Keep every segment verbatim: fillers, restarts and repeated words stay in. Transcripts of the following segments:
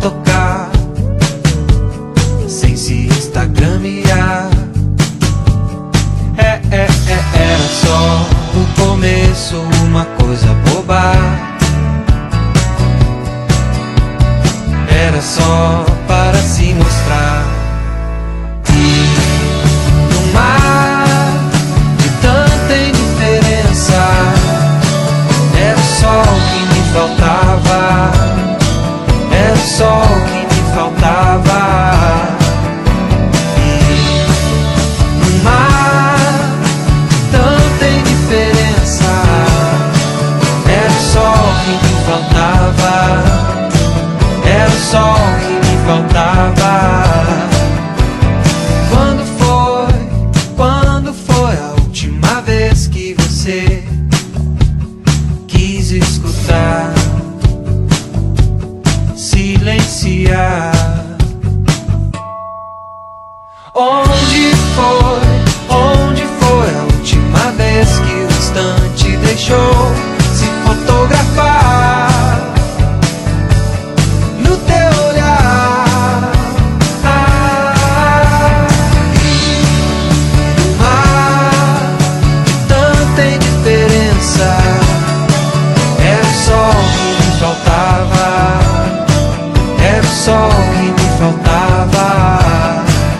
tocar, sem se instagramear. É, é, é, era só o começo, uma coisa boba. Era só para se mostrar. E no mar de tanta indiferença, era o sol que me faltava. Era o sol que me faltava. E no mar de tanta indiferença, era o sol que me faltava. Era o sol que me faltava. Quando foi, quando foi a última vez que você quis escutar, silenciar? Onde foi, onde foi a última vez que o instante deixou se fotografar? O sol que me faltava.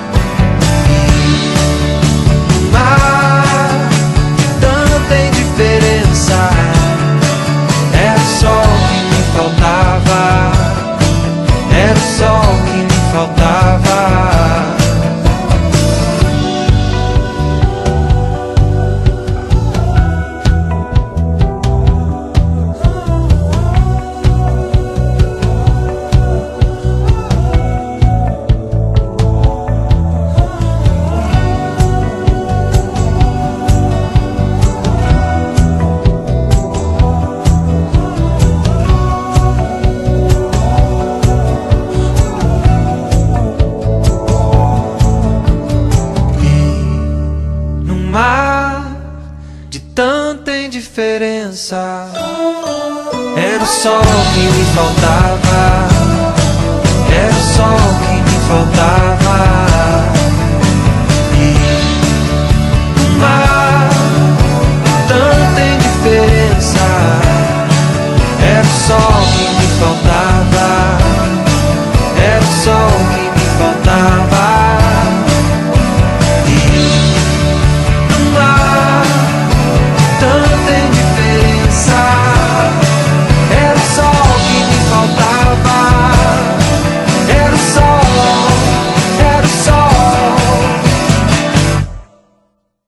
No mar de tanta indiferença, era o sol que me faltava. Era o sol que me faltava. De tanta indiferença, era o sol que me faltava. Era o sol que me faltava.